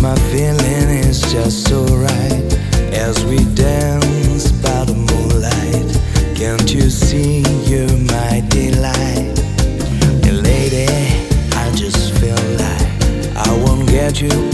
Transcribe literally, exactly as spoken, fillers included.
My feeling is just so right as we dance by the moonlight. Can't you see you're my delight? And lady, I just feel like I won't get you